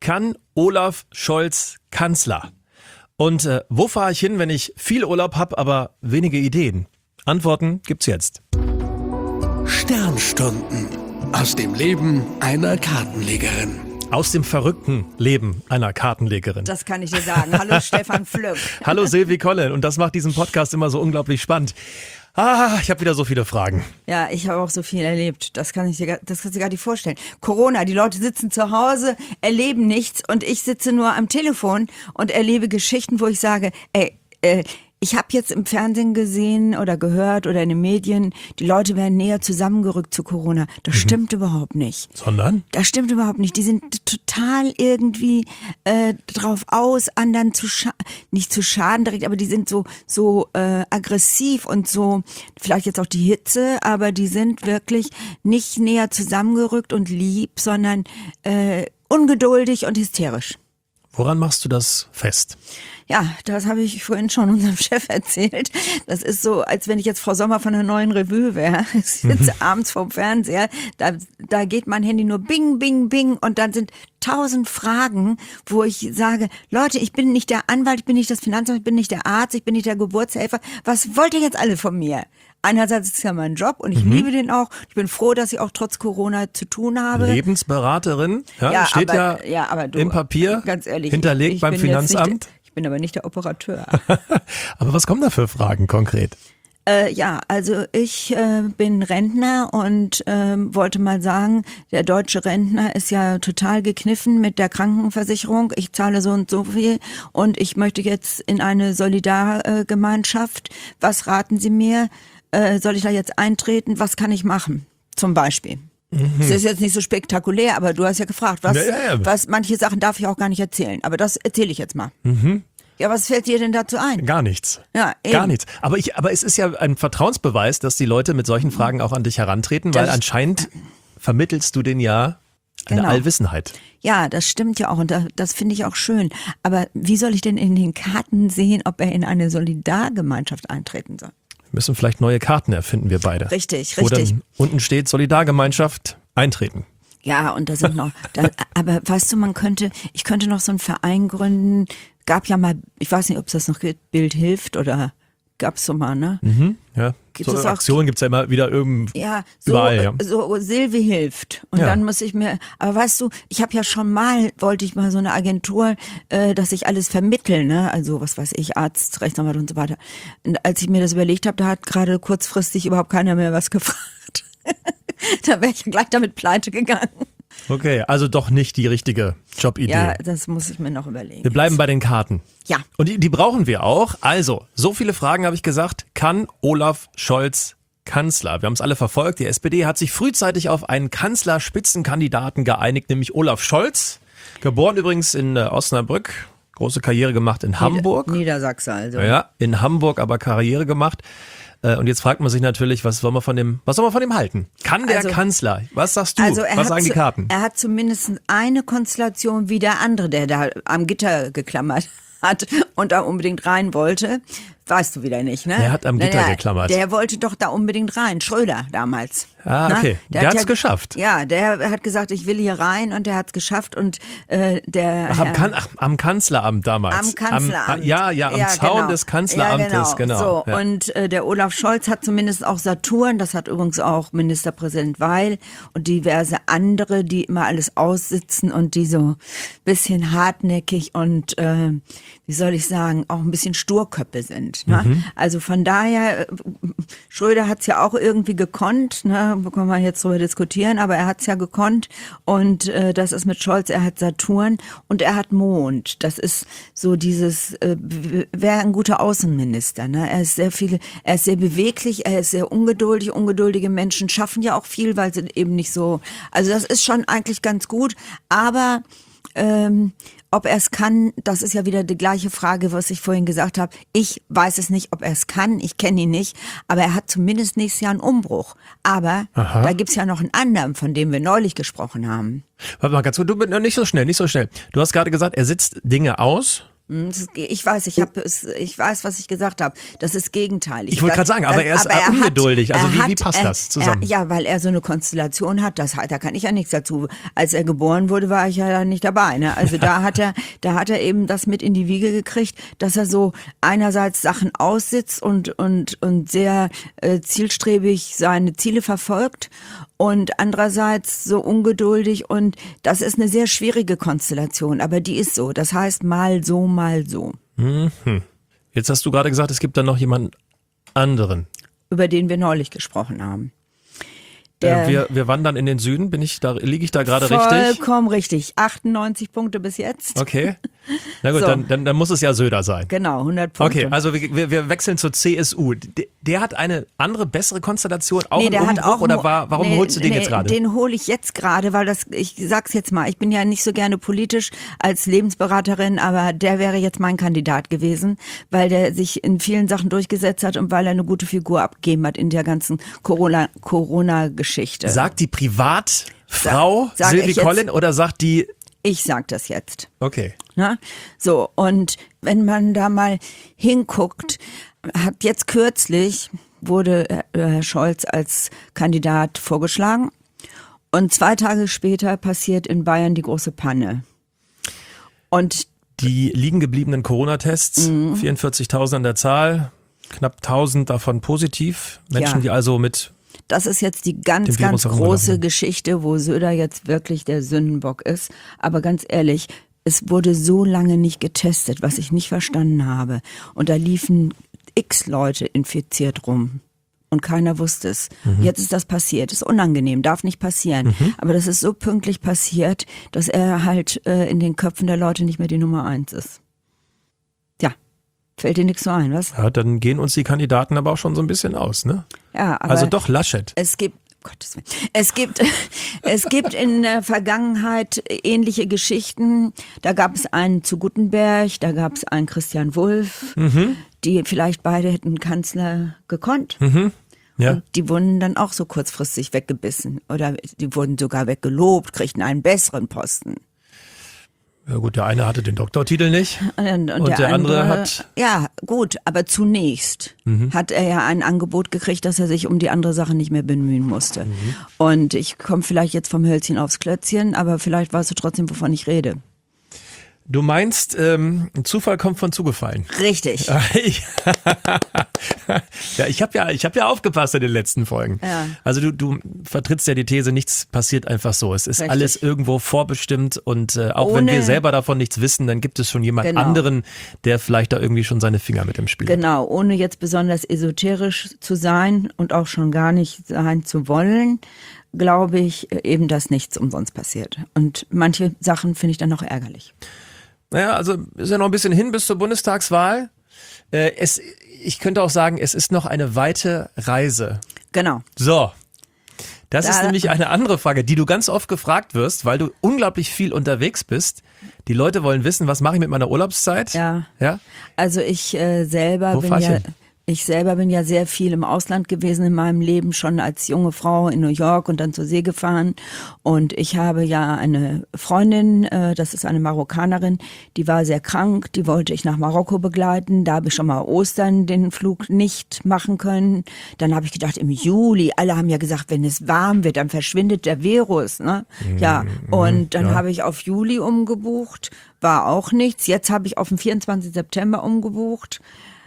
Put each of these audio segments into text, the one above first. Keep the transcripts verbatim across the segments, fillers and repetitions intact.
Kann Olaf Scholz Kanzler? Und äh, wo fahre ich hin, wenn ich viel Urlaub habe, aber wenige Ideen? Antworten gibt's jetzt. Sternstunden aus dem Leben einer Kartenlegerin. Aus dem verrückten Leben einer Kartenlegerin. Das kann ich dir sagen. Hallo Stefan Flück. Hallo Silvi Kolle. Und das macht diesen Podcast immer so unglaublich spannend. Ah, ich habe wieder so viele Fragen. Ja, ich habe auch so viel erlebt. Das kann ich dir, das kannst du dir gar nicht vorstellen. Corona, die Leute sitzen zu Hause, erleben nichts und ich sitze nur am Telefon und erlebe Geschichten, wo ich sage, ey, äh, ich habe jetzt im Fernsehen gesehen oder gehört oder in den Medien, die Leute werden näher zusammengerückt zu Corona. Das mhm. stimmt überhaupt nicht. Sondern? Das stimmt überhaupt nicht. Die sind total irgendwie äh, drauf aus, anderen zu scha- nicht zu schaden direkt, aber die sind so so äh, aggressiv und so, vielleicht jetzt auch die Hitze, aber die sind wirklich nicht näher zusammengerückt und lieb, sondern äh, ungeduldig und hysterisch. Woran machst du das fest? Ja, das habe ich vorhin schon unserem Chef erzählt. Das ist so, als wenn ich jetzt Frau Sommer von der Neuen Revue wäre. Ich sitze mhm. abends vorm Fernseher, da, da geht mein Handy nur bing, bing, bing und dann sind tausend Fragen, wo ich sage, Leute, ich bin nicht der Anwalt, ich bin nicht das Finanzamt, ich bin nicht der Arzt, ich bin nicht der Geburtshelfer. Was wollt ihr jetzt alle von mir? Einerseits ist es ja mein Job und ich mhm. liebe den auch. Ich bin froh, dass ich auch trotz Corona zu tun habe. Lebensberaterin, ja, ja steht aber, ja, ja aber du, im Papier, ganz ehrlich, hinterlegt ich, ich beim bin Finanzamt. Nicht, ich bin aber nicht der Operateur. Aber was kommen da für Fragen konkret? Äh, ja, also ich äh, bin Rentner und ähm, wollte mal sagen, der deutsche Rentner ist ja total gekniffen mit der Krankenversicherung. Ich zahle so und so viel und ich möchte jetzt in eine Solidargemeinschaft. Was raten Sie mir? Äh, soll ich da jetzt eintreten? Was kann ich machen? Zum Beispiel. Mhm. Das ist jetzt nicht so spektakulär, aber du hast ja gefragt, was, ja, ja, ja. was manche Sachen darf ich auch gar nicht erzählen. Aber das erzähle ich jetzt mal. Mhm. Ja, was fällt dir denn dazu ein? Gar nichts. Ja, eben. Gar nichts. Aber ich, aber es ist ja ein Vertrauensbeweis, dass die Leute mit solchen Fragen auch an dich herantreten, weil das anscheinend vermittelst du denen ja eine genau. Allwissenheit. Ja, das stimmt ja auch und das, das finde ich auch schön. Aber wie soll ich denn in den Karten sehen, ob er in eine Solidargemeinschaft eintreten soll? Wir müssen vielleicht neue Karten erfinden, wir beide. Richtig, Wo richtig. Dann unten steht Solidargemeinschaft eintreten. Ja, und da sind noch, da, aber weißt du, man könnte, ich könnte noch so einen Verein gründen. Gab ja mal, ich weiß nicht, ob es das noch gibt, Bild hilft oder gab's so mal, ne? Mhm, ja. Gibt so es Aktionen gibt es ja immer wieder irgendwie ja, so, überall. Ja, so Silvi hilft. Und ja. dann muss ich mir, aber weißt du, ich habe ja schon mal, wollte ich mal so eine Agentur, äh, dass ich alles vermittle, ne? Also was weiß ich, Arzt, Rechtsanwalt und so weiter. Und als ich mir das überlegt habe, da hat gerade kurzfristig überhaupt keiner mehr was gefragt. Da wäre ich gleich damit pleite gegangen. Okay, also doch nicht die richtige Jobidee. Ja, das muss ich mir noch überlegen. Wir bleiben bei den Karten. Ja. Und die, die brauchen wir auch. Also, so viele Fragen habe ich gesagt. Kann Olaf Scholz Kanzler? Wir haben es alle verfolgt. Die S P D hat sich frühzeitig auf einen Kanzlerspitzenkandidaten geeinigt, nämlich Olaf Scholz. Geboren übrigens in äh, Osnabrück. Große Karriere gemacht in Hamburg. Niedersachsen also. Ja, in Hamburg aber Karriere gemacht. Und jetzt fragt man sich natürlich, was soll man von dem, was soll man von dem halten? Kann der also, Kanzler? Was sagst du? Also was sagen zu, die Karten? Er hat zumindest eine Konstellation wie der andere, der da am Gitter geklammert hat und da unbedingt rein wollte. Weißt du wieder nicht, ne? Der hat am Gitter naja, geklammert. Der wollte doch da unbedingt rein. Schröder damals. Ah, okay. Na? Der, der hat hat's ja, geschafft. Ja, der hat gesagt, ich will hier rein und der hat's geschafft und äh, der... Ach, am, kan- ach, am Kanzleramt damals. Am Kanzleramt. Am, ja, ja, am ja, Zaun genau. des Kanzleramtes, ja, genau. genau. So, ja. Und äh, der Olaf Scholz hat zumindest auch Saturn, das hat übrigens auch Ministerpräsident Weil und diverse andere, die immer alles aussitzen und die so bisschen hartnäckig und, äh, wie soll ich sagen, auch ein bisschen Sturköppe sind. Ne? Mhm. Also von daher, Schröder hat's ja auch irgendwie gekonnt, ne, können wir jetzt drüber diskutieren, aber er hat's ja gekonnt und äh, das ist mit Scholz, er hat Saturn und er hat Mond. Das ist so dieses, äh, wäre ein guter Außenminister, ne? Er ist sehr viel, er ist sehr beweglich, er ist sehr ungeduldig, ungeduldige Menschen schaffen ja auch viel, weil sie eben nicht so, also das ist schon eigentlich ganz gut, aber ähm, ob er es kann, das ist ja wieder die gleiche Frage, was ich vorhin gesagt habe. Ich weiß es nicht, ob er es kann, ich kenne ihn nicht, aber er hat zumindest nächstes Jahr einen Umbruch. Aber Aha. da gibt's ja noch einen anderen, von dem wir neulich gesprochen haben. Warte mal ganz kurz, du bist nicht so schnell, nicht so schnell. Du hast gerade gesagt, er sitzt Dinge aus. Ich weiß, ich habe es, ich weiß, was ich gesagt habe. Das ist gegenteilig. Ich wollte gerade sagen, aber er ist aber er ungeduldig. Hat, also wie, hat, wie passt er, das zusammen? Er, ja, weil er so eine Konstellation hat. Das hat, da kann ich ja nichts dazu. Als er geboren wurde, war ich ja nicht dabei. Ne? Also da hat er, da hat er eben das mit in die Wiege gekriegt, dass er so einerseits Sachen aussitzt und und und sehr äh, zielstrebig seine Ziele verfolgt. Und andererseits so ungeduldig und das ist eine sehr schwierige Konstellation, aber die ist so. Das heißt mal so, mal so. Mhm. Jetzt hast du gerade gesagt, es gibt da noch jemanden anderen. Über den wir neulich gesprochen haben. Der äh, wir, wir wandern in den Süden, bin ich da, liege ich da gerade richtig? Vollkommen richtig. achtundneunzig Punkte bis jetzt. Okay. Na gut, So. dann, dann, dann muss es ja Söder sein. Genau, hundert Punkte. Okay, also wir, wir wechseln zur C S U. Der, der hat eine andere, bessere Konstellation, auch Nee, im der hat Umbruch, auch oder mo- war, warum nee, holst du den nee, jetzt gerade? Den hole ich jetzt gerade, weil das, ich sag's jetzt mal, ich bin ja nicht so gerne politisch als Lebensberaterin, aber der wäre jetzt mein Kandidat gewesen, weil der sich in vielen Sachen durchgesetzt hat und weil er eine gute Figur abgegeben hat in der ganzen Corona, Corona-Geschichte. Sagt die Privatfrau Sag- sag Sylvie ich jetzt- Collin oder sagt die, Ich sag das jetzt. okay. Ne? So, und wenn man da mal hinguckt, hat jetzt kürzlich wurde äh, Herr Scholz als Kandidat vorgeschlagen und zwei Tage später passiert in Bayern die große Panne. Und Die liegen gebliebenen Corona-Tests, Mhm. vierundvierzigtausend an der Zahl, knapp tausend davon positiv. Menschen, Ja. die also mit, das ist jetzt die ganz, Dem Virus ganz herumgelaufen große sind. Geschichte, wo Söder jetzt wirklich der Sündenbock ist. Aber ganz ehrlich, es wurde so lange nicht getestet, was ich nicht verstanden habe. Und da liefen x Leute infiziert rum. Und keiner wusste es. Mhm. Jetzt ist das passiert. Ist unangenehm, darf nicht passieren. Aber das ist so pünktlich passiert, dass er halt äh, in den Köpfen der Leute nicht mehr die Nummer eins ist. Ja, fällt dir nichts so ein, was? ja, dann gehen uns die Kandidaten aber auch schon so ein bisschen aus, ne? Ja, aber Also doch Laschet. Es gibt, Gottes Willen. Es gibt, es gibt in der Vergangenheit ähnliche Geschichten. Da gab es einen zu Gutenberg, da gab es einen Christian Wulff, die vielleicht beide hätten Kanzler gekonnt. Ja. Und die wurden dann auch so kurzfristig weggebissen. Oder die wurden sogar weggelobt, kriegten einen besseren Posten. Ja gut, der eine hatte den Doktortitel nicht Und, und der, andere, hat, Ja, gut, aber zunächst hat er ja ein Angebot gekriegt, dass er sich um die andere Sache nicht mehr bemühen musste. Und ich komme vielleicht jetzt vom Hölzchen aufs Klötzchen, aber vielleicht weißt du trotzdem, wovon ich rede. du meinst, ähm, ein Zufall kommt von zugefallen. Richtig. Ich- ja, ich habe ja, ich habe ja aufgepasst in den letzten Folgen. Ja. Also du, du vertrittst ja die These, nichts passiert einfach so. Es ist Richtig. alles irgendwo vorbestimmt und äh, auch wenn Ohne- wir selber davon nichts wissen, dann gibt es schon jemand Genau. anderen, der vielleicht da irgendwie schon seine Finger mit im Spiel hat. Genau, ohne jetzt besonders esoterisch zu sein und auch schon gar nicht sein zu wollen, glaube ich eben, dass nichts umsonst passiert. Und manche Sachen finde ich dann noch ärgerlich. Naja, also ist ja noch ein bisschen hin bis zur Bundestagswahl. Äh, es, ich könnte auch sagen, es ist noch eine weite Reise. Genau. So. Das Da- ist nämlich eine andere Frage, die du ganz oft gefragt wirst, weil du unglaublich viel unterwegs bist. Die Leute wollen wissen, was mache ich mit meiner Urlaubszeit? Ja. Ja? Also ich äh, selber Wo bin fahr ich ja, hin? ich selber bin ja sehr viel im Ausland gewesen in meinem Leben, schon als junge Frau in New York und dann zur See gefahren. Und ich habe ja eine Freundin, äh, das ist eine Marokkanerin, die war sehr krank, die wollte ich nach Marokko begleiten. Da habe ich schon mal Ostern den Flug nicht machen können. Dann habe ich gedacht, im Juli, alle haben ja gesagt, wenn es warm wird, dann verschwindet der Virus. Ne? Ja, und dann ja. habe ich auf Juli umgebucht, war auch nichts. Jetzt habe ich auf den vierundzwanzigsten September umgebucht.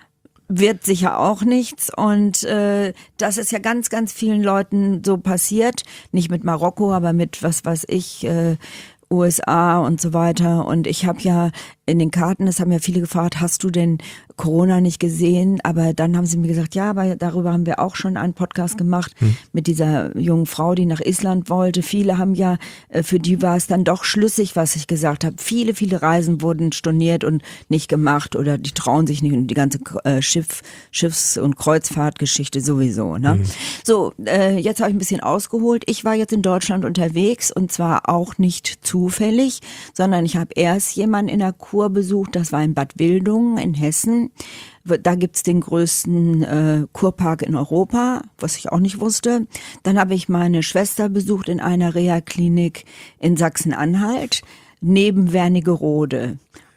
Wird sicher auch nichts und äh, das ist ja ganz, ganz vielen Leuten so passiert. Nicht mit Marokko, aber mit was weiß ich, äh, U S A und so weiter. Und ich habe ja in den Karten, das haben ja viele gefragt, hast du denn Corona nicht gesehen? Aber dann haben sie mir gesagt, ja, aber darüber haben wir auch schon einen Podcast gemacht hm. mit dieser jungen Frau, die nach Island wollte. Viele haben ja, äh, für die war es dann doch schlüssig, was ich gesagt habe. Viele, viele Reisen wurden storniert und nicht gemacht oder die trauen sich nicht und die ganze äh, Schiff, Schiffs- und Kreuzfahrtgeschichte sowieso. Ne? Mhm. So, äh, jetzt habe ich ein bisschen ausgeholt. Ich war jetzt in Deutschland unterwegs und zwar auch nicht zufällig, sondern ich habe erst jemanden in der Kur besucht, das war in Bad Wildungen in Hessen. Da gibt's den größten äh, Kurpark in Europa, was ich auch nicht wusste. Dann habe ich meine Schwester besucht in einer Reha-Klinik in Sachsen-Anhalt, neben Wernigerode.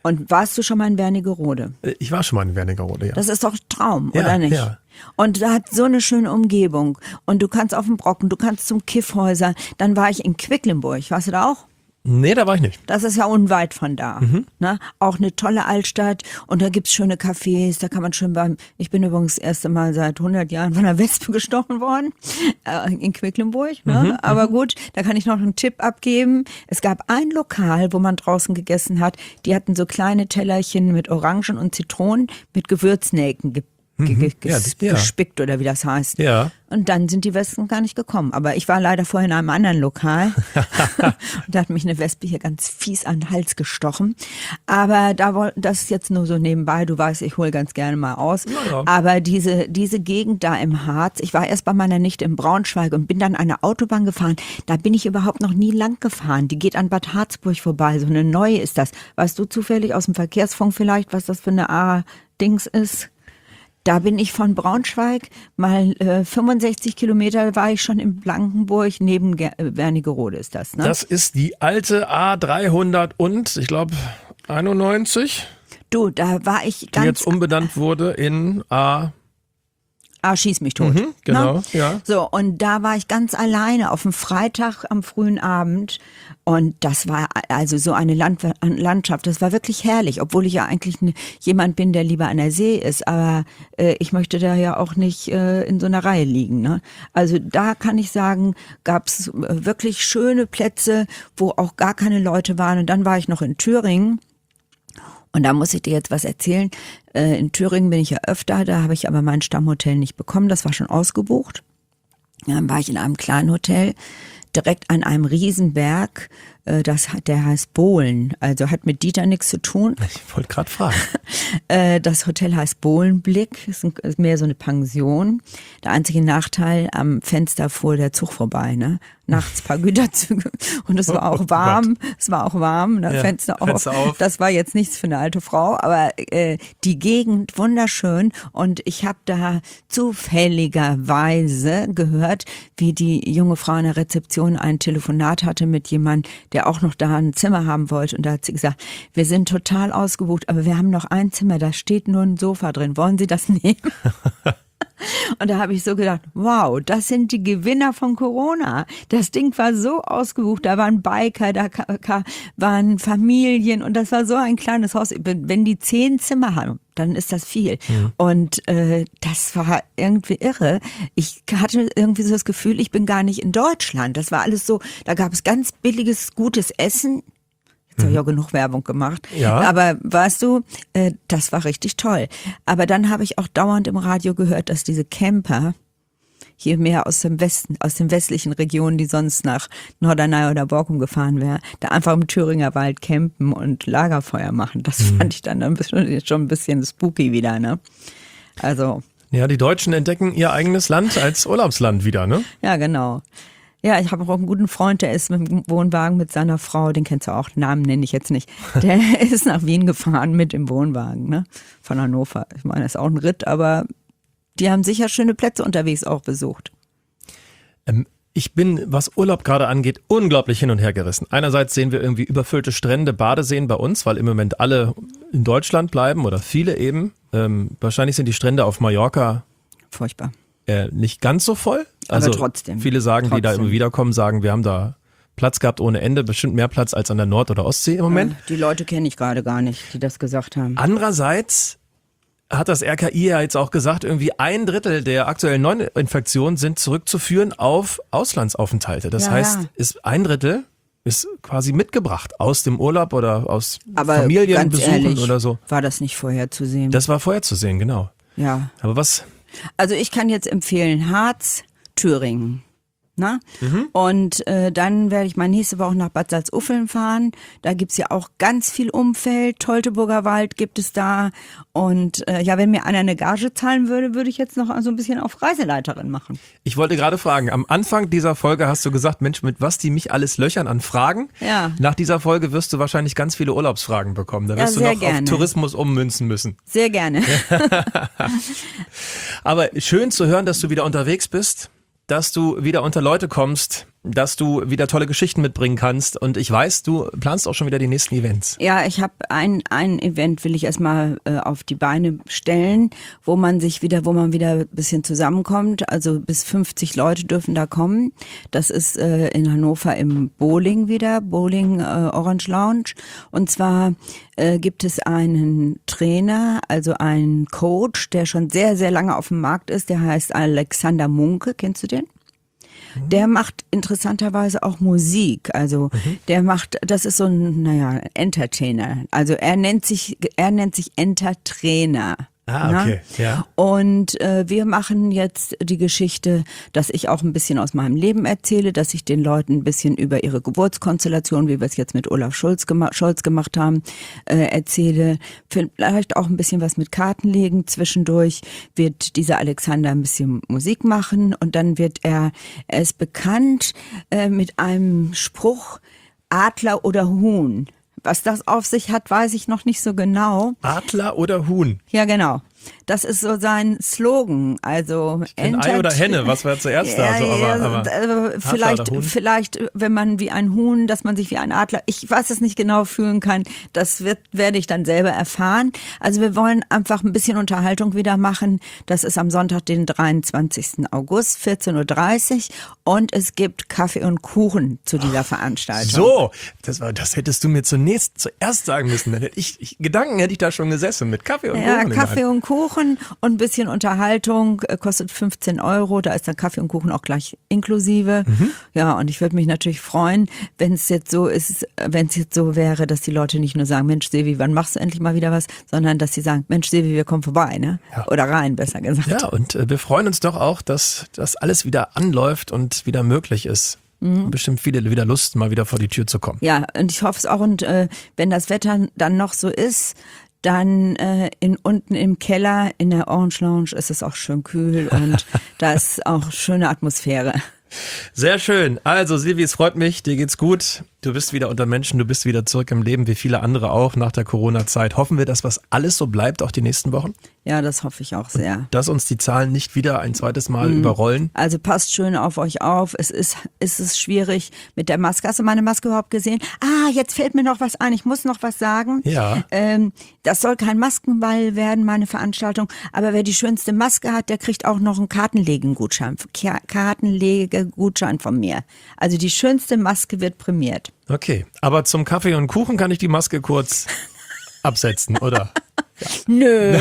Und warst du schon mal in Wernigerode? Ich war schon mal in Wernigerode, ja. Das ist doch ein Traum, Ja, oder nicht? ja. Und da hat so eine schöne Umgebung. Und du kannst auf den Brocken, du kannst zum Kiffhäuser. Dann war ich in Quedlinburg. Warst du da auch? Nee, da war ich nicht. Das ist ja unweit von da. Mhm. Ne? Auch eine tolle Altstadt. Und da gibt's schöne Cafés. Da kann man schön beim... Ich bin übrigens das erste Mal seit hundert Jahren von einer Wespe gestochen worden. Äh, in Quedlinburg. Ne? Mhm. Aber gut, da kann ich noch einen Tipp abgeben. Es gab ein Lokal, wo man draußen gegessen hat. Die hatten so kleine Tellerchen mit Orangen und Zitronen mit Gewürznelken ge ge ge Ja, ges ja. gespickt oder wie das heißt. Ja. Und dann sind die Wespen gar nicht gekommen. Aber ich war leider vorher in einem anderen Lokal. Und da hat mich eine Wespe hier ganz fies an den Hals gestochen. Aber da woll- das ist jetzt nur so nebenbei. Du weißt, ich hole ganz gerne mal aus. Ja, ja. Aber diese, diese Gegend da im Harz, ich war erst bei meiner Nichte in Braunschweig und bin dann eine Autobahn gefahren. Da bin ich überhaupt noch nie lang gefahren. Die geht an Bad Harzburg vorbei. So eine neue ist das. Weißt du zufällig aus dem Verkehrsfunk vielleicht, was das für eine A-Dings ist? Da bin ich von Braunschweig mal äh, fünfundsechzig Kilometer war ich schon in Blankenburg, neben Ger äh, Wernigerode ist das, ne? Das ist die alte A dreihundert und, ich glaube, einundneunzig, Du, da war ich die ganz... jetzt umbenannt wurde in A... Ah, schieß mich tot. Mhm, genau, Ne? ja. So, und da war ich ganz alleine auf dem Freitag am frühen Abend. Und das war also so eine Land Landschaft, das war wirklich herrlich, obwohl ich ja eigentlich ne, jemand bin, der lieber an der See ist. Aber äh, ich möchte da ja auch nicht äh, in so einer Reihe liegen. Ne? Also da kann ich sagen, gab's äh, wirklich schöne Plätze, wo auch gar keine Leute waren. Und dann war ich noch in Thüringen. Und da muss ich dir jetzt was erzählen. Äh, in Thüringen bin ich ja öfter, da habe ich aber mein Stammhotel nicht bekommen, das war schon ausgebucht. Dann war ich in einem kleinen Hotel, direkt an einem Riesenberg, äh, das, der heißt Bohlen, also hat mit Dieter nichts zu tun. Ich wollte gerade fragen. Äh, das Hotel heißt Bohlenblick, ist, ein, ist mehr so eine Pension. Der einzige Nachteil, am Fenster fuhr der Zug vorbei, ne? Nachts ein paar Güterzüge und es war auch Oh warm, es war auch warm, das Ja, Fenster, Fenster auf. auf. Das war jetzt nichts für eine alte Frau, aber äh, die Gegend wunderschön und ich habe da zufälligerweise gehört, wie die junge Frau in der Rezeption ein Telefonat hatte mit jemandem, der auch noch da ein Zimmer haben wollte und da hat sie gesagt, wir sind total ausgebucht, aber wir haben noch ein Zimmer, da steht nur ein Sofa drin, wollen Sie das nehmen? Und da habe ich so gedacht, wow, das sind die Gewinner von Corona. Das Ding war so ausgebucht, da waren Biker, da waren Familien und das war so ein kleines Haus. Wenn die zehn Zimmer haben, dann ist das viel. Mhm. Und äh, das war irgendwie irre. Ich hatte irgendwie so das Gefühl, ich bin gar nicht in Deutschland. Das war alles so, da gab es ganz billiges, gutes Essen. Jetzt habe ich auch genug Werbung gemacht. Ja. Aber weißt du, äh, das war richtig toll. Aber dann habe ich auch dauernd im Radio gehört, dass diese Camper hier mehr aus dem Westen, aus den westlichen Regionen, die sonst nach Norderney oder Borkum gefahren wären, da einfach im Thüringer Wald campen und Lagerfeuer machen. Das mhm. fand ich dann ein bisschen, schon ein bisschen spooky wieder, ne? Also. Ja, die Deutschen entdecken ihr eigenes Land als Urlaubsland wieder, ne? Ja, genau. Ja, ich habe auch einen guten Freund, der ist mit dem Wohnwagen mit seiner Frau, den kennst du auch, Namen nenne ich jetzt nicht, der ist nach Wien gefahren mit dem Wohnwagen, ne, von Hannover. Ich meine, das ist auch ein Ritt, aber die haben sicher schöne Plätze unterwegs auch besucht. Ähm, ich bin, was Urlaub gerade angeht, unglaublich hin und her gerissen. Einerseits sehen wir irgendwie überfüllte Strände, Badeseen bei uns, weil im Moment alle in Deutschland bleiben oder viele eben. Ähm, wahrscheinlich sind die Strände auf Mallorca furchtbar. Äh, nicht ganz so voll. Also aber trotzdem. Viele sagen, trotzdem. die da immer wiederkommen, sagen, wir haben da Platz gehabt ohne Ende, bestimmt mehr Platz als an der Nord- oder Ostsee im Moment. Ja, die Leute kenne ich gerade gar nicht, die das gesagt haben. Andererseits hat das R K I ja jetzt auch gesagt, irgendwie ein Drittel der aktuellen Neuinfektionen sind zurückzuführen auf Auslandsaufenthalte. Das ja, heißt, ja. ist ein Drittel ist quasi mitgebracht aus dem Urlaub oder aus aber Familienbesuchen ehrlich, oder so. War das nicht vorherzusehen? Das war vorherzusehen, genau. Ja. Aber was... Also ich kann jetzt empfehlen Harz, Thüringen. Na? Mhm. Und äh, dann werde ich mal nächste Woche nach Bad Salzuffeln fahren. Da gibt's ja auch ganz viel Umfeld. Teutoburger Wald gibt es da. Und äh, ja, wenn mir einer eine Gage zahlen würde, würde ich jetzt noch so ein bisschen auf Reiseleiterin machen. Ich wollte gerade fragen, am Anfang dieser Folge hast du gesagt, Mensch, mit was die mich alles löchern an Fragen. Ja. Nach dieser Folge wirst du wahrscheinlich ganz viele Urlaubsfragen bekommen. Da wirst ja, du noch gerne. auf Tourismus ummünzen müssen. Sehr gerne. Aber schön zu hören, dass du wieder unterwegs bist, dass du wieder unter Leute kommst, dass du wieder tolle Geschichten mitbringen kannst. Und ich weiß, du planst auch schon wieder die nächsten Events. Ja, ich habe ein ein Event, will ich erstmal äh, auf die Beine stellen, wo man sich wieder, wo man wieder ein bisschen zusammenkommt. Also bis fünfzig Leute dürfen da kommen. Das ist äh, in Hannover im Bowling wieder, Bowling äh, Orange Lounge. Und zwar äh, gibt es einen Trainer, also einen Coach, der schon sehr, sehr lange auf dem Markt ist. Der heißt Alexander Munke. Kennst du den? Der macht interessanterweise auch Musik, also mhm. der macht, das ist so ein, naja, Entertainer. Also er nennt sich, er nennt sich Entertrainer. Ah, okay, ja. ja. Und äh, wir machen jetzt die Geschichte, dass ich auch ein bisschen aus meinem Leben erzähle, dass ich den Leuten ein bisschen über ihre Geburtskonstellation, wie wir es jetzt mit Olaf Scholz, gema- Scholz gemacht haben, äh, erzähle. Vielleicht auch ein bisschen was mit Karten legen. Zwischendurch wird dieser Alexander ein bisschen Musik machen und dann wird er, er ist bekannt äh, mit einem Spruch, Adler oder Huhn. Was das auf sich hat, weiß ich noch nicht so genau. Adler oder Huhn? Ja, genau. Das ist so sein Slogan. Also ein Ei oder Henne, was war zuerst da? So, aber, aber äh, vielleicht, vielleicht, wenn man wie ein Huhn, dass man sich wie ein Adler, ich weiß es nicht genau fühlen kann, das wird, werde ich dann selber erfahren. Also wir wollen einfach ein bisschen Unterhaltung wieder machen. Das ist am Sonntag, den dreiundzwanzigsten August, vierzehn Uhr dreißig und es gibt Kaffee und Kuchen zu dieser Veranstaltung. So, das, war, das hättest du mir zunächst zuerst sagen müssen. Dann hätte ich, ich, Gedanken hätte ich da schon gesessen mit Kaffee und ja, Kuchen. Ja, Kaffee und Kuchen. Kuchen und ein bisschen Unterhaltung, kostet fünfzehn Euro, da ist dann Kaffee und Kuchen auch gleich inklusive. Mhm. Ja, und ich würde mich natürlich freuen, wenn es jetzt so ist, wenn es jetzt so wäre, dass die Leute nicht nur sagen, Mensch Sevi, wann machst du endlich mal wieder was, sondern dass sie sagen, Mensch Sevi, wir kommen vorbei, ne? Ja. Oder rein, besser gesagt. Ja, und äh, wir freuen uns doch auch, dass das alles wieder anläuft und wieder möglich ist. Mhm. Bestimmt viele wieder Lust, mal wieder vor die Tür zu kommen. Ja, und ich hoffe es auch, und äh, wenn das Wetter dann noch so ist, dann äh, in, unten im Keller in der Orange Lounge ist es auch schön kühl und da ist auch schöne Atmosphäre. Sehr schön. Also Silvi, es freut mich, dir geht's gut. Du bist wieder unter Menschen, du bist wieder zurück im Leben, wie viele andere auch nach der Corona-Zeit. Hoffen wir, dass das alles so bleibt, auch die nächsten Wochen? Ja, das hoffe ich auch sehr. Und dass uns die Zahlen nicht wieder ein zweites Mal mhm. überrollen? Also passt schön auf euch auf. Es ist, es ist schwierig mit der Maske. Hast du meine Maske überhaupt gesehen? Ah, jetzt fällt mir noch was ein. Ich muss noch was sagen. Ja. Ähm, das soll kein Maskenball werden, meine Veranstaltung. Aber wer die schönste Maske hat, der kriegt auch noch einen Kartenlegen-Gutschein. Kartenlege-Gutschein von mir. Also die schönste Maske wird prämiert. Okay, aber zum Kaffee und Kuchen kann ich die Maske kurz absetzen, oder? Ja. Nö.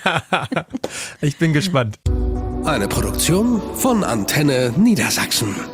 Ich bin gespannt. Eine Produktion von Antenne Niedersachsen.